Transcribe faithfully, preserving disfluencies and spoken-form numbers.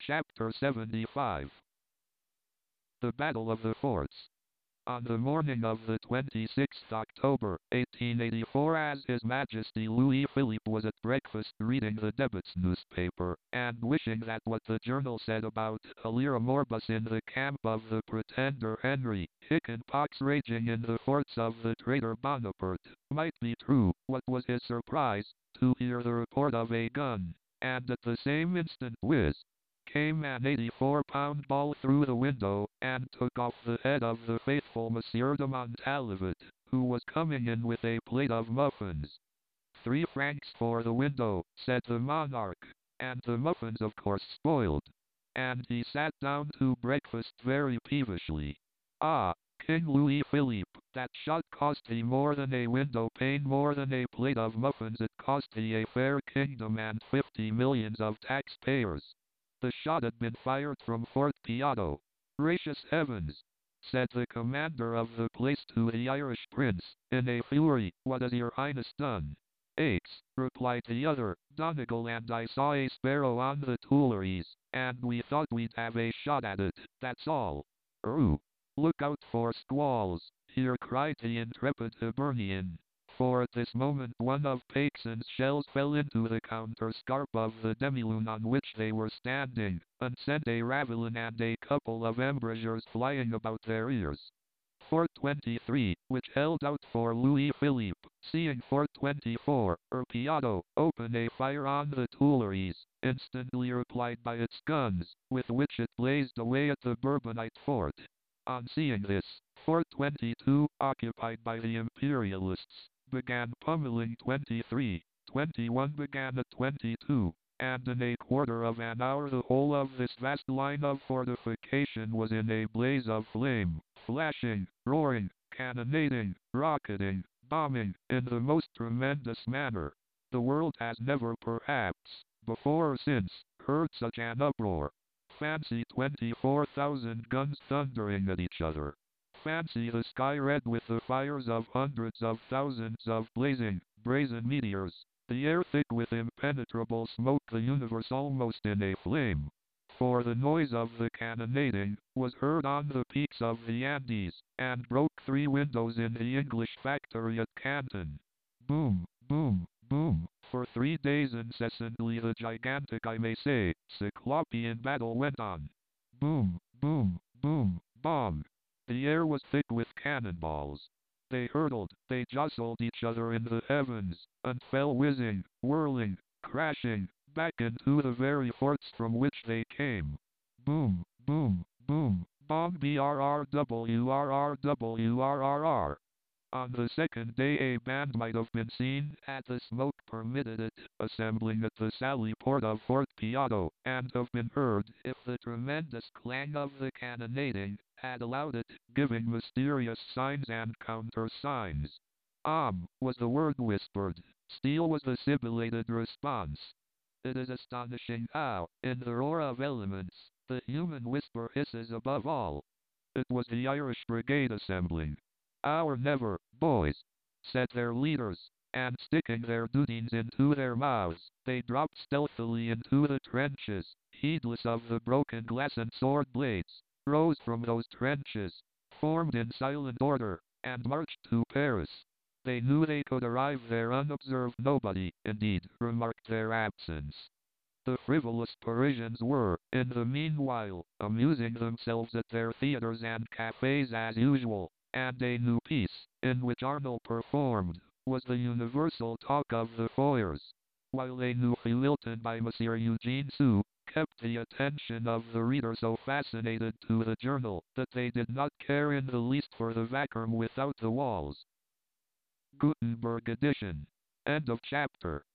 Chapter seventy-five. The Battle of the Forts. On the morning of the twenty-sixth of October, eighteen eighty-four, as His Majesty Louis Philippe was at breakfast reading the Debats newspaper, and wishing that what the journal said about Alira Morbus in the camp of the pretender Henry, Hickenpox raging in the forts of the traitor Bonaparte, might be true, what was his surprise, to hear the report of a gun, and at the same instant, whiz, came an eighty-four pound ball through the window, and took off the head of the faithful Monsieur de Montalivet, who was coming in with a plate of muffins. Three francs for the window, said the monarch, and the muffins of course spoiled. And he sat down to breakfast very peevishly. Ah, King Louis Philippe, that shot cost thee more than a window pane, more than a plate of muffins, it cost thee a fair kingdom and fifty millions of taxpayers. The shot had been fired from Fort Piatto. Gracious heavens, said the commander of the place to the Irish prince, in a fury, what has your highness done? Aches, replied the other, Donegal and I saw a sparrow on the Tuileries, and we thought we'd have a shot at it, that's all. Roo! Look out for squalls, here cried the intrepid Hibernian. For at this moment one of Paixon's shells fell into the counterscarp of the demi-lune on which they were standing, and sent a ravelin and a couple of embrasures flying about their ears. Fort twenty-three, which held out for Louis Philippe, seeing Fort twenty-four, or Piatto, open a fire on the Tuileries, instantly replied by its guns, with which it blazed away at the Bourbonite fort. On seeing this, Fort twenty-two, occupied by the Imperialists, began pummeling twenty-three, twenty-one began at twenty-two, and in a quarter of an hour the whole of this vast line of fortification was in a blaze of flame, flashing, roaring, cannonading, rocketing, bombing, in the most tremendous manner. The world has never perhaps, before or since, heard such an uproar. Fancy twenty-four thousand guns thundering at each other. Fancy the sky red with the fires of hundreds of thousands of blazing, brazen meteors, the air thick with impenetrable smoke, the universe almost in a flame. For the noise of the cannonading was heard on the peaks of the Andes, and broke three windows in the English factory at Canton. Boom, boom, boom, for three days incessantly the gigantic, I may say, cyclopean battle went on. Boom, boom, boom, bomb. The air was thick with cannonballs. They hurtled, they jostled each other in the heavens, and fell whizzing, whirling, crashing, back into the very forts from which they came. Boom, boom, boom, bomb, B R R W R R W R R R. On the second day a band might have been seen, had the smoke permitted it, assembling at the sally port of Fort Piatto, and have been heard, if the tremendous clang of the cannonading had allowed it, giving mysterious signs and countersigns. "Am" was the word whispered. "Steel" was the sibilated response. It is astonishing how, in the roar of elements, the human whisper hisses above all. It was the Irish Brigade assembling. "Our never, boys," said their leaders, and sticking their dudines into their mouths, they dropped stealthily into the trenches, heedless of the broken glass and sword blades, rose from those trenches, formed in silent order, and marched to Paris. They knew they could arrive there unobserved. Nobody, indeed, remarked their absence. The frivolous Parisians were, in the meanwhile, amusing themselves at their theaters and cafes as usual, and a new piece, in which Arnold performed, was the universal talk of the foyers, while a new feuilleton by Monsieur Eugene Sue kept the attention of the reader so fascinated to the journal that they did not care in the least for the vacuum without the walls. Gutenberg edition. End of chapter.